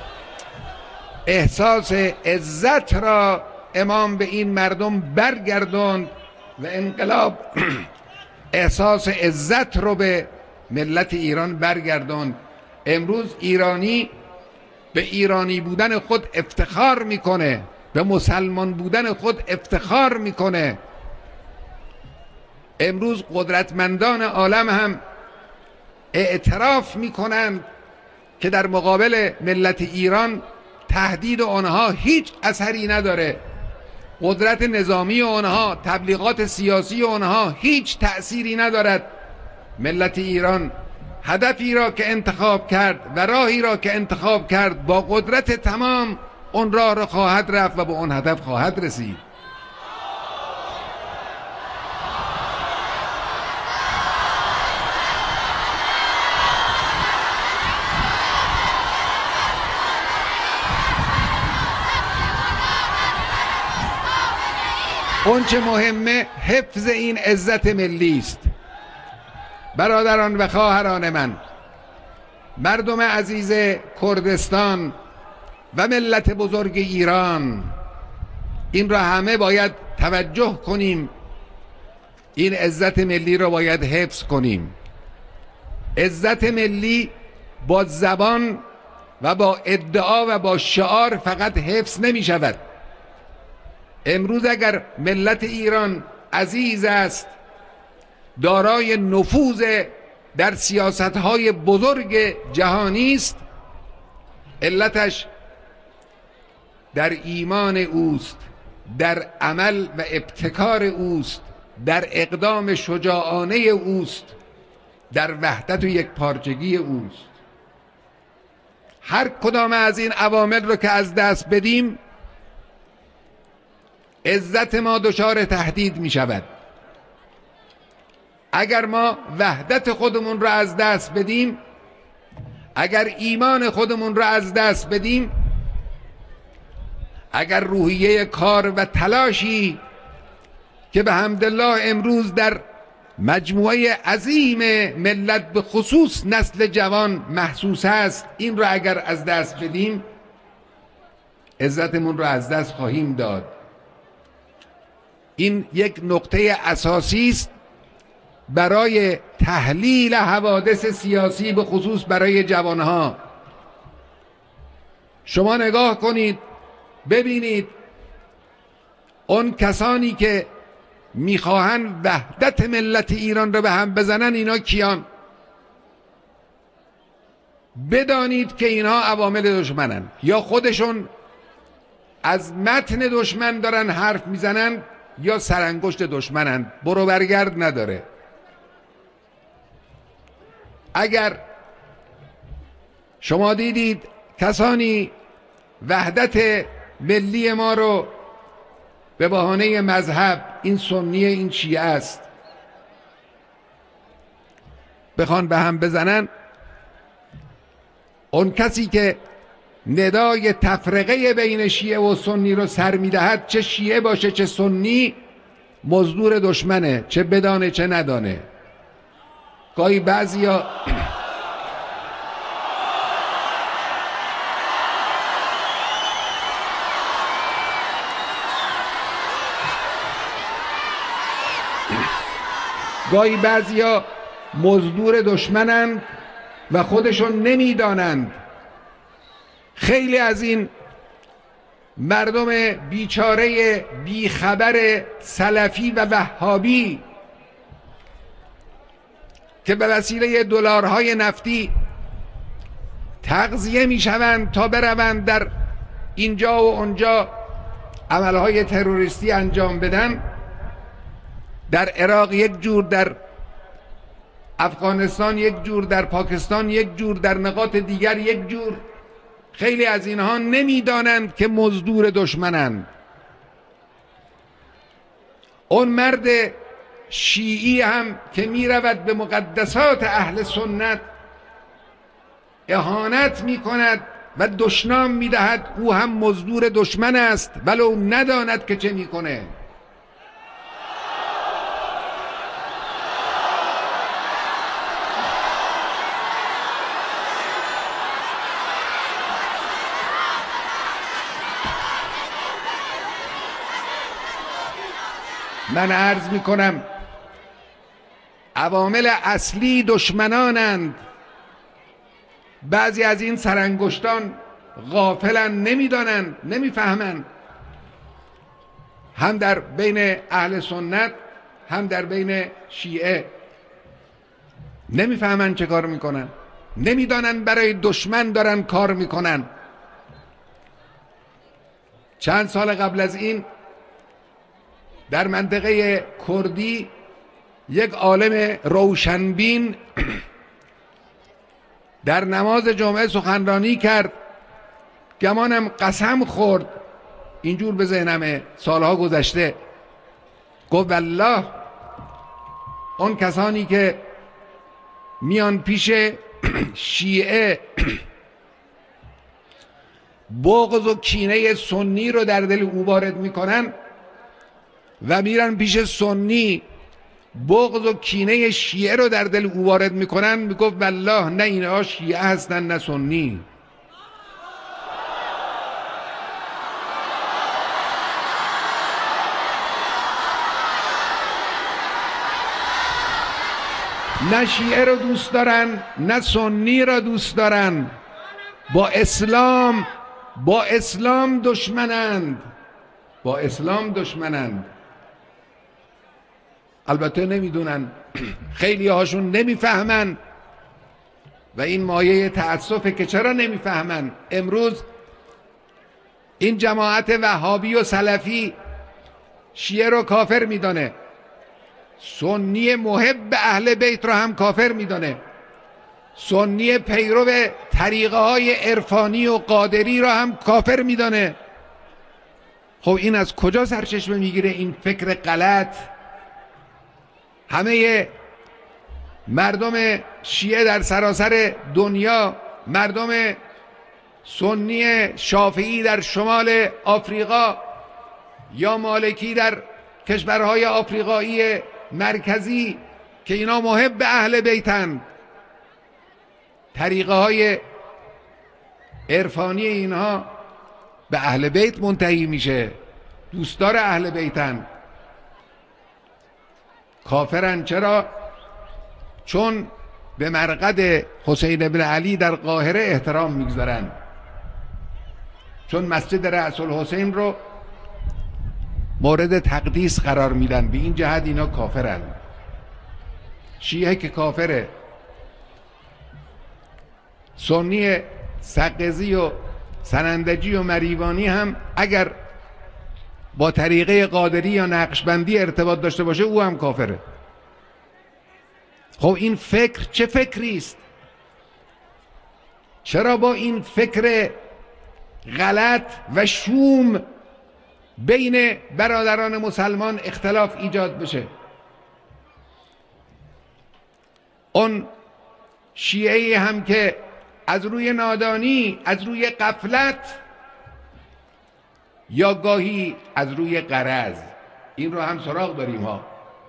احساس عزت را امام به این مردم برگرداند و انقلاب احساس عزت رو به ملت ایران برگرداند. امروز ایرانی به ایرانی بودن خود افتخار میکنه، به مسلمان بودن خود افتخار میکنه. امروز قدرتمندان عالم هم اعتراف میکنند که در مقابل ملت ایران تهدید آنها هیچ اثری نداره. قدرت نظامی آنها، تبلیغات سیاسی آنها هیچ تأثیری ندارد. ملت ایران هدفی را که انتخاب کرد و راهی را که انتخاب کرد با قدرت تمام اون راه را خواهد رفت و به اون هدف خواهد رسید. اون چه مهمه حفظ این عزت ملی است. برادران و خواهران من، مردم عزیز کردستان و ملت بزرگ ایران، این را همه باید توجه کنیم. این عزت ملی را باید حفظ کنیم. عزت ملی با زبان و با ادعا و با شعار فقط حفظ نمی شود. امروز اگر ملت ایران عزیز است، دارای نفوذ در سیاست‌های بزرگ جهانی است، علتش در ایمان اوست، در عمل و ابتکار اوست، در اقدام شجاعانه اوست، در وحدت و یک پارچگی اوست. هر کدام از این عوامل رو که از دست بدیم، عزت ما دچار تهدید می شود. اگر ما وحدت خودمون رو از دست بدیم، اگر ایمان خودمون رو از دست بدیم، اگر روحیه کار و تلاشی که به حمدالله امروز در مجموعه عظیم ملت به خصوص نسل جوان محسوس است، این رو اگر از دست بدیم، عزتمون رو از دست خواهیم داد. این یک نقطه اساسی است برای تحلیل حوادث سیاسی به خصوص برای جوانها. شما نگاه کنید ببینید اون کسانی که میخواهن وحدت ملت ایران رو به هم بزنن اینا کیان؟ بدانید که اینا عوامل دشمنن، یا خودشون از متن دشمن دارن حرف میزنن یا سرانگشت دشمنن، برو برگرد نداره. اگر شما دیدید کسانی وحدت ملی ما رو به بهانه مذهب، این سنی این شیعه است، بخوان به هم بزنن، اون کسی که ندای تفرقه بین شیعه و سنی رو سر میدهد، چه شیعه باشه چه سنی، مزدور دشمنه، چه بدانه چه ندانه. گاهی بعضیا گاهی بعضیا مزدور دشمنند و خودشون نمیدانند. خیلی از این مردم بیچاره بیخبر سلفی و وهابی که به وسیله دلارهای نفتی تغذیه میشوند تا بروند در اینجا و اونجا عملهای تروریستی انجام بدن، در عراق یک جور، در افغانستان یک جور، در پاکستان یک جور، در نقاط دیگر یک جور. خیلی از اینها نمیدانند که مزدور دشمنند. اون مرد شیعی هم که می رود به مقدسات اهل سنت اهانت می کند و دشنام می دهد، او هم مزدور دشمن است ولو نداند که چه می کنه. من عرض می کنم عوامل اصلی دشمنانند. بعضی از این سرانگشتان غافلن، نمیدانند، نمیفهمند، هم در بین اهل سنت هم در بین شیعه نمیفهمند چه کار میکنن، نمیدانند برای دشمن دارن کار میکنن. چند سال قبل از این در منطقه کردی یک عالم روشنبین در نماز جمعه سخنرانی کرد، گمانم قسم خورد، اینجور به ذهنمه، سالها گذشته، گفت والله اون کسانی که میان پیش شیعه بغض و کینه سنی رو در دل او وارد میکنن و میرن پیش سنی بغض و کینه شیعه رو در دل او وارد میکنن، میگفت والله نه اینها شیعه هستن نه سنی. نه شیعه رو دوست دارن نه سنی رو دوست دارن، با اسلام با اسلام دشمنند، با اسلام دشمنند. البته نمیدونن، خیلی هاشون نمیفهمن و این مایه تأسفه که چرا نمیفهمن. امروز این جماعت وهابی و سلفی شیعه رو کافر میدانه، سنی محب اهل بیت رو هم کافر میدانه، سنی پیرو طریقه های عرفانی و قادری رو هم کافر میدانه. خب این از کجا سرچشمه میگیره این فکر غلط؟ همه مردم شیعه در سراسر دنیا، مردم سنی شافعی در شمال آفریقا یا مالکی در کشورهای آفریقایی مرکزی که اینا محب اهل بیتن، طریقه های عرفانی اینها به اهل بیت منتهی میشه، دوستدار اهل بیتن، کافرن. چرا؟ چون به مرقد حسین ابن علی در قاهره احترام میگذارن، چون مسجد رأس الحسین رو مورد تقدیس قرار میدن. به این جهت اینا کافرن. شیعه که کافره، سنی سقزی و سنندجی و مریوانی هم اگر با طریقه قادری یا نقشبندی ارتباط داشته باشه او هم کافره. خب این فکر چه فکری است؟ چرا با این فکر غلط و شوم بین برادران مسلمان اختلاف ایجاد بشه؟ اون شیعه هم که از روی نادانی، از روی غفلت یا گاهی از روی غرض، این رو هم سراغ داریم ها،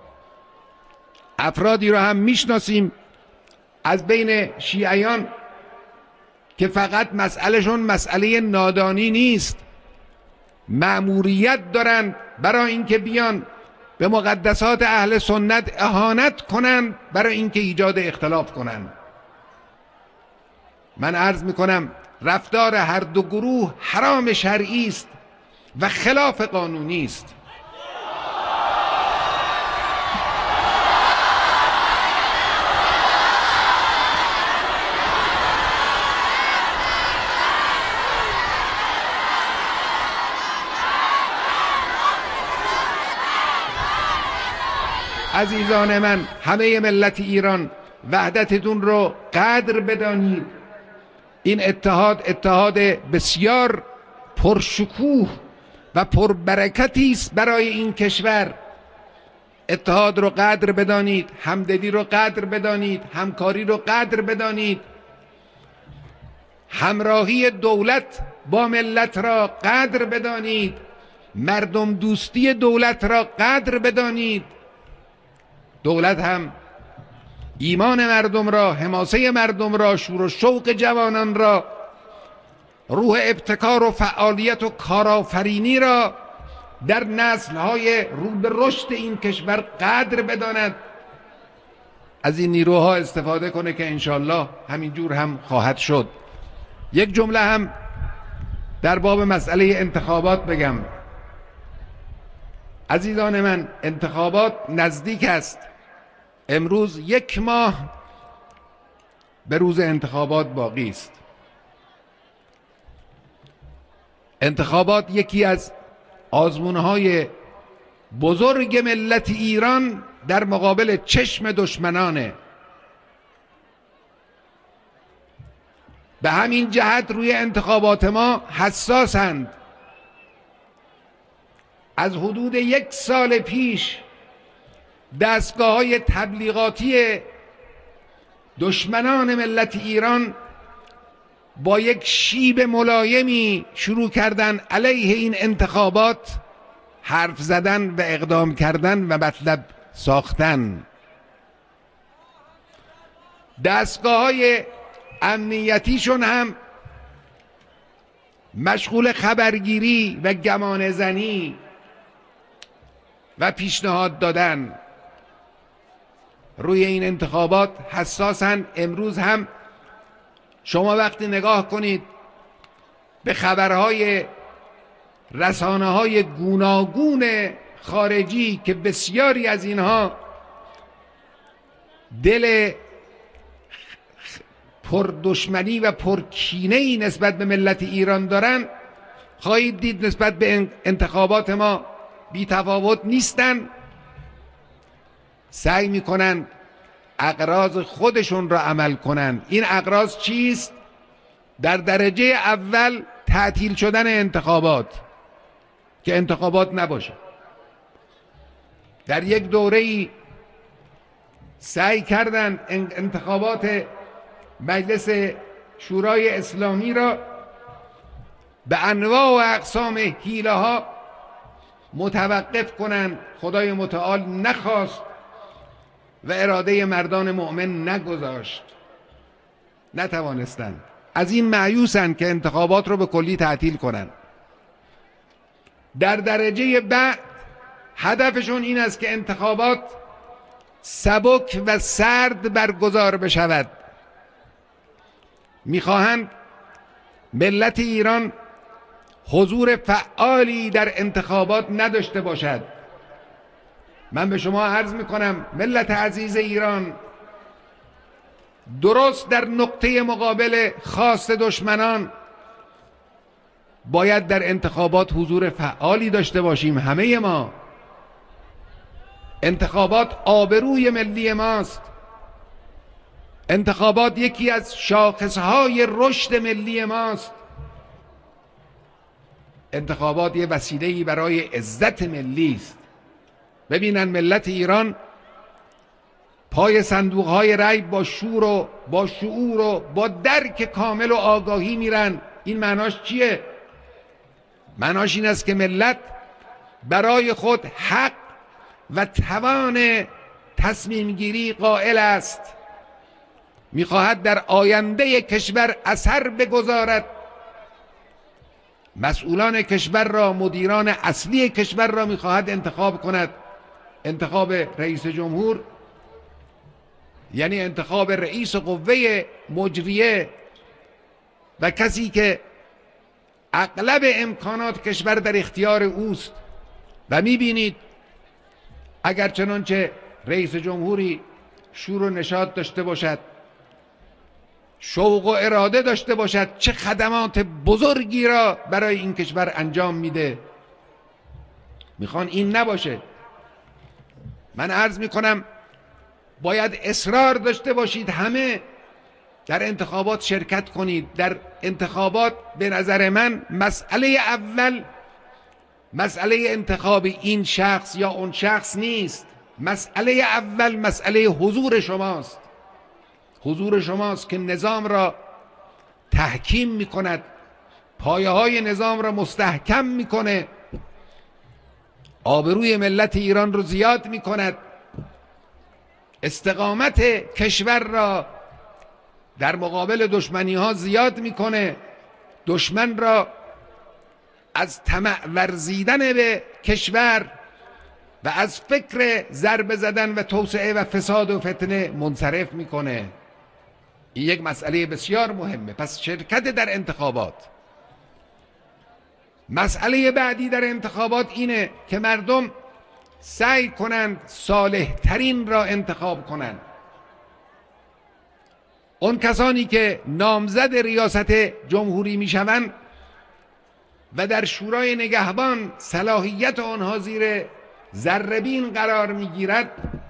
افرادی رو هم میشناسیم از بین شیعیان که فقط مسئلهشون مسئله نادانی نیست، مأموریت دارن برای اینکه بیان به مقدسات اهل سنت اهانت کنن، برای اینکه ایجاد اختلاف کنن. من عرض میکنم رفتار هر دو گروه حرام شرعی است و خلاف قانونی است. عزیزان من، همه ملت ایران وحدتتون رو قدر بدانید. این اتحاد اتحاد بسیار پرشکوه و پربرکتی است برای این کشور. اتحاد رو قدر بدانید، همدلی رو قدر بدانید، همکاری رو قدر بدانید، همراهی دولت با ملت را قدر بدانید، مردم دوستی دولت را قدر بدانید. دولت هم ایمان مردم را، حماسه مردم را، شور و شوق جوانان را، روح ابتکار و فعالیت و کارآفرینی را در نسل‌های رو به رشد این کشور قدر بداند. از این نیروها استفاده کنه که انشالله همینجور هم خواهد شد. یک جمله هم در باب مسئله انتخابات بگم. عزیزان من، انتخابات نزدیک است. امروز یک ماه به روز انتخابات باقی است. انتخابات یکی از آزمونهای بزرگ ملت ایران در مقابل چشم دشمنانه. به همین جهت روی انتخابات ما حساسند. از حدود یک سال پیش دستگاه‌های تبلیغاتی دشمنان ملت ایران با یک شیب ملایمی شروع کردن علیه این انتخابات حرف زدن و اقدام کردن و مطلب ساختن. دستگاه‌های امنیتیشون هم مشغول خبرگیری و گمان زنی و پیشنهاد دادن روی این انتخابات حساسن. امروز هم شما وقتی نگاه کنید به خبرهای رسانه‌های گوناگون خارجی که بسیاری از اینها دل پر دشمنی و پر کینه‌ای نسبت به ملت ایران دارن، خواهید دید نسبت به انتخابات ما بی تفاوت نیستن. سعی میکنن اغراض خودشون را عمل کنن. این اغراض چیست؟ در درجه اول تعطیل شدن انتخابات، که انتخابات نباشه. در یک دوره‌ای سعی کردند انتخابات مجلس شورای اسلامی را به انواع و اقسام حیله ها متوقف کنند. خدای متعال نخواست و اراده مردان مؤمن نگذاشت، نتوانستند. از این مایوسند که انتخابات رو به کلی تعطیل کنند. در درجه بعد هدفشون این است که انتخابات سبک و سرد برگزار بشود. میخواهند ملت ایران حضور فعالی در انتخابات نداشته باشد. من به شما عرض میکنم ملت عزیز ایران، درست در نقطه مقابل خواست دشمنان باید در انتخابات حضور فعالی داشته باشیم. همه ما، انتخابات آبروی ملی ماست. انتخابات یکی از شاخصهای رشد ملی ماست. انتخابات یه وسیله‌ای برای عزت ملی است. ببینن ملت ایران پای صندوق‌های رای با شور و با شعور و با درک کامل و آگاهی میرن. این معناش چیه؟ معناش این است که ملت برای خود حق و توان تصمیم گیری قائل است. میخواهد در آینده کشور اثر بگذارد. مسئولان کشور را، مدیران اصلی کشور را میخواهد انتخاب کند. انتخاب رئیس جمهور یعنی انتخاب رئیس قوه مجریه و کسی که اغلب امکانات کشور در اختیار اوست. و میبینید اگر چنانچه رئیس جمهوری شور و نشاط داشته باشد، شوق و اراده داشته باشد، چه خدمات بزرگی را برای این کشور انجام میده. میخوان این نباشه. من عرض میکنم باید اصرار داشته باشید همه در انتخابات شرکت کنید. در انتخابات به نظر من مسئله اول مسئله انتخاب این شخص یا اون شخص نیست. مسئله اول مسئله حضور شماست. حضور شماست که نظام را تحکیم میکند، پایه های نظام را مستحکم میکنه، آبروی ملت ایران رو زیاد میکند، استقامت کشور را در مقابل دشمنی ها زیاد میکنه، دشمن را از طمع ورزیدن به کشور و از فکر ضربه زدن و توسعه و فساد و فتنه منصرف میکنه. این یک مسئله بسیار مهمه. پس شرکت در انتخابات. مسئله بعدی در انتخابات اینه که مردم سعی کنند صالح ترین را انتخاب کنند. اون کسانی که نامزد ریاست جمهوری میشوند و در شورای نگهبان صلاحیت آنها زیر ذره‌بین قرار میگیرد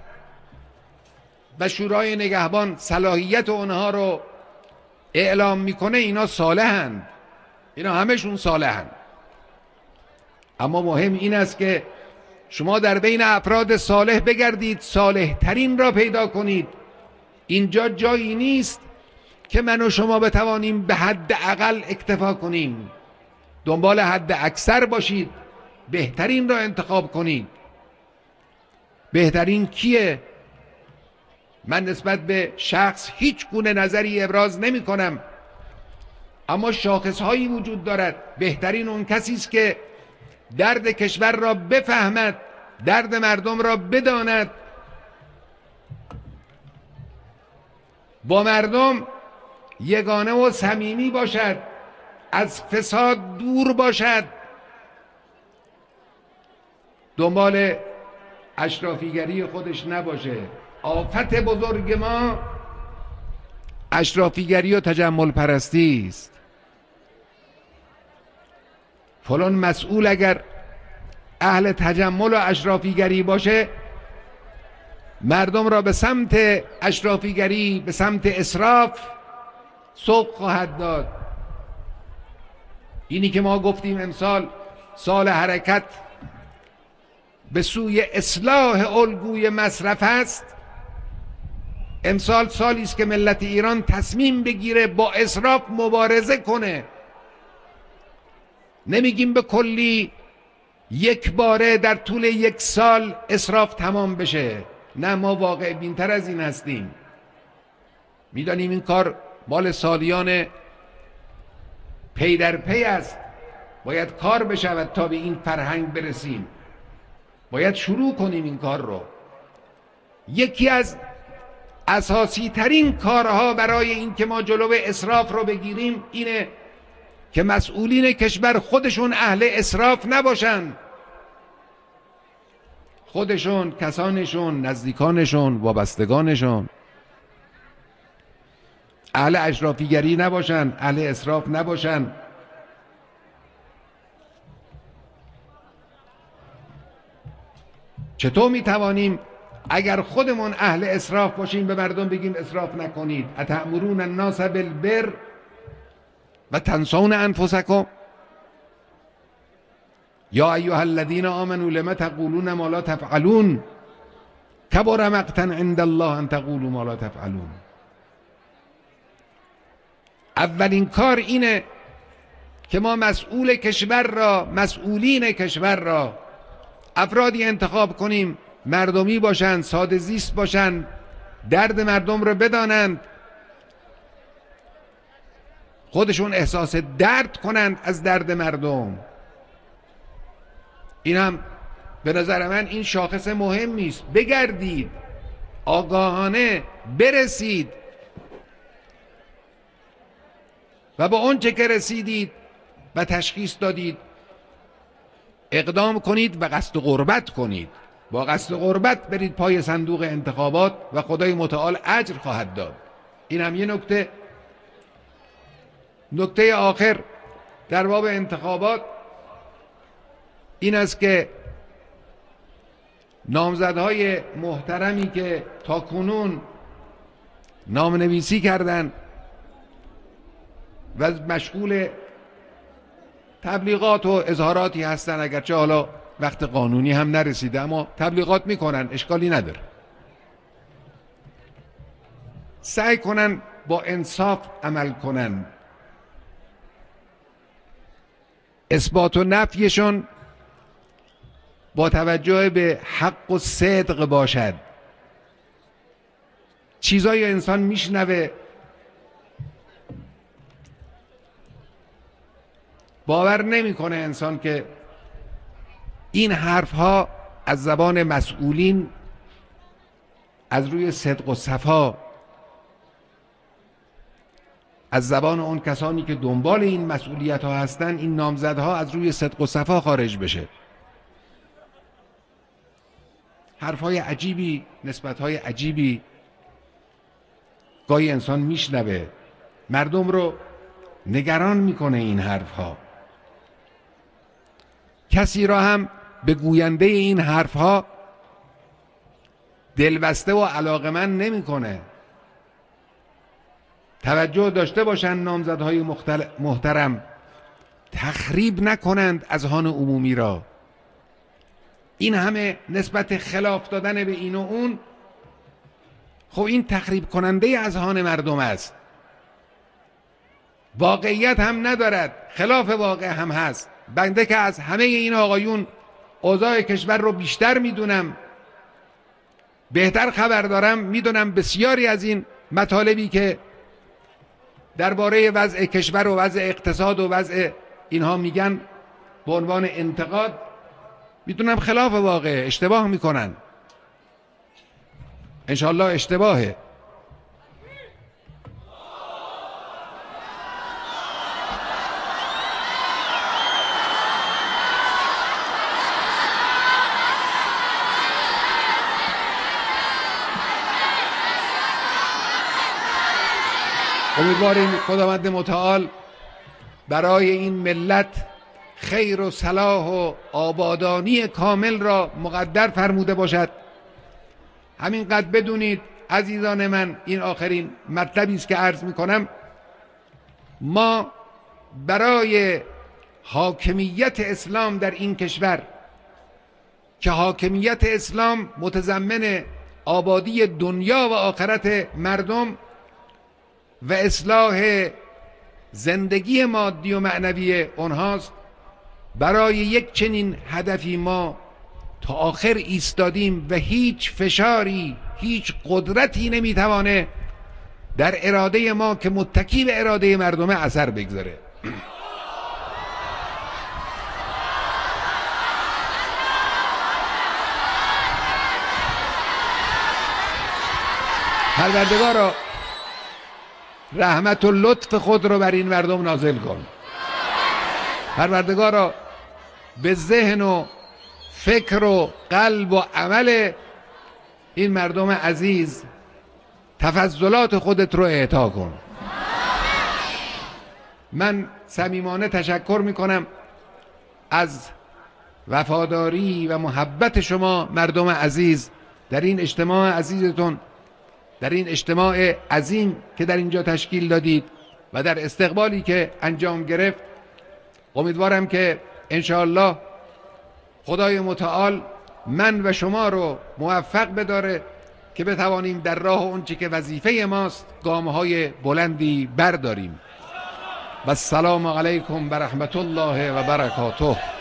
و شورای نگهبان صلاحیت آنها رو اعلام میکنه، اینا صالحند، اینا همشون صالحند. اما مهم این است که شما در بین افراد صالح بگردید، صالح ترین را پیدا کنید. اینجا جایی نیست که من و شما بتوانیم به حد اقل اکتفا کنیم. دنبال حد اکثر باشید، بهترین را انتخاب کنید. بهترین کیه؟ من نسبت به شخص هیچ گونه نظری ابراز نمی کنم، اما شاخص هایی وجود دارد. بهترین اون کسی است که درد کشور را بفهمد، درد مردم را بداند، با مردم یگانه و صمیمی باشد، از فساد دور باشد، دنبال اشرافیگری خودش نباشه. آفت بزرگ ما اشرافیگری و تجمل پرستی است. فلان مسئول اگر اهل تجمل و اشرافیگری باشه، مردم را به سمت اشرافیگری، به سمت اسراف سوق خواهد داد. اینی که ما گفتیم امسال سال حرکت به سوی اصلاح الگوی مصرف است، امسال سالی است که ملت ایران تصمیم بگیره با اسراف مبارزه کنه. نمیگیم به کلی یک باره در طول یک سال اسراف تمام بشه، نه، ما واقع بینتر از این هستیم. میدانیم این کار مال سالیان پی در پی است، باید کار بشود تا به این فرهنگ برسیم، باید شروع کنیم این کار رو. یکی از اساسی ترین کارها برای این که ما جلو اسراف رو بگیریم اینه که مسئولین کشور خودشون اهل اسراف نباشن، خودشون، کسانشون، نزدیکانشون، وابستگانشون اهل اشرافیگری نباشن، اهل اسراف نباشن. چطور میتوانیم اگر خودمون اهل اسراف باشیم به مردم بگیم اسراف نکنید؟ اتأمرون الناس بالبر و تنسون انفسکم یا ایها الذین آمنوا لم تقولون ما لا تفعلون کبر مقتا عند الله ان تقولوا ما لا تفعلون. اولین کار اینه که ما مسئول کشور را، مسئولین کشور را، افرادی انتخاب کنیم مردمی باشند، ساده زیست باشند، درد مردم را بدانند، خودشون احساس درد کنند از درد مردم. این هم به نظر من این شاخص مهمی است. بگردید، آگاهانه برسید و با اون چه که رسیدید و تشخیص دادید اقدام کنید و قصد قربت کنید. با قصد قربت برید پای صندوق انتخابات و خدای متعال اجر خواهد داد. این هم یه نکته. نکته آخر در باب انتخابات این است که نامزدهای محترمی که تا کنون نامنویسی کردند و مشغول تبلیغات و اظهاراتی هستن، اگرچه حالا وقت قانونی هم نرسیده، اما تبلیغات میکنن، اشکالی نداره. سعی کنن با انصاف عمل کنن، اثبات و نفیشون با توجه به حق و صدق باشد. چیزای انسان میشنوه، باور نمیکنه انسان که این حرفها از زبان مسئولین، از روی صدق و صفا، از زبان اون کسانی که دنبال این مسئولیت ها هستن، این نامزدها از روی صدق و صفا خارج بشه. حرفهای عجیبی، نسبتهای عجیبی گاهی انسان میشنوه، مردم رو نگران میکنه این حرفها. کسی را هم به گوینده این حرفها دلبسته و علاقمند نمیکنه. توجه داشته باشند نامزدهای محترم، تخریب نکنند اذهان عمومی را. این همه نسبت خلاف دادن به این و اون، خب این تخریب کننده اذهان مردم است. واقعیت هم ندارد، خلاف واقع هم هست. بنده که از همه این آقایون اوضاع کشور رو بیشتر میدونم، بهتر خبر دارم، میدونم بسیاری از این مطالبی که درباره وضع کشور و وضع اقتصاد و وضع اینها میگن به عنوان انتقاد، میدونم خلاف واقع، اشتباه میکنن. انشالله اشتباهه. امیدواریم خداوند متعال برای این ملت خیر و صلاح و آبادانی کامل را مقدر فرموده باشد. همینقدر بدونید عزیزان من، این آخرین مطلبی است که عرض میکنم، ما برای حاکمیت اسلام در این کشور که حاکمیت اسلام متضمن آبادی دنیا و آخرت مردم و اصلاح زندگی مادی و معنوی اونهاست، برای یک چنین هدفی ما تا آخر ایستادیم و هیچ فشاری، هیچ قدرتی نمیتوانه در اراده ما که متکی به اراده مردم اثر بگذاره. پروردگارا رحمت و لطف خود رو بر این مردم نازل کن. پروردگارا به ذهن و فکر و قلب و عمل این مردم عزیز تفضلات خودت رو اعطا کن. من صمیمانه تشکر میکنم از وفاداری و محبت شما مردم عزیز در این اجتماع عزیزتون، در این اجتماع عظیم که در اینجا تشکیل دادید و در استقبالی که انجام گرفت. امیدوارم که انشاءالله خدای متعال من و شما رو موفق بداره که بتوانیم در راه اونچه که وظیفه ماست گام‌های بلندی برداریم. و السلام علیکم و رحمت الله و برکاته.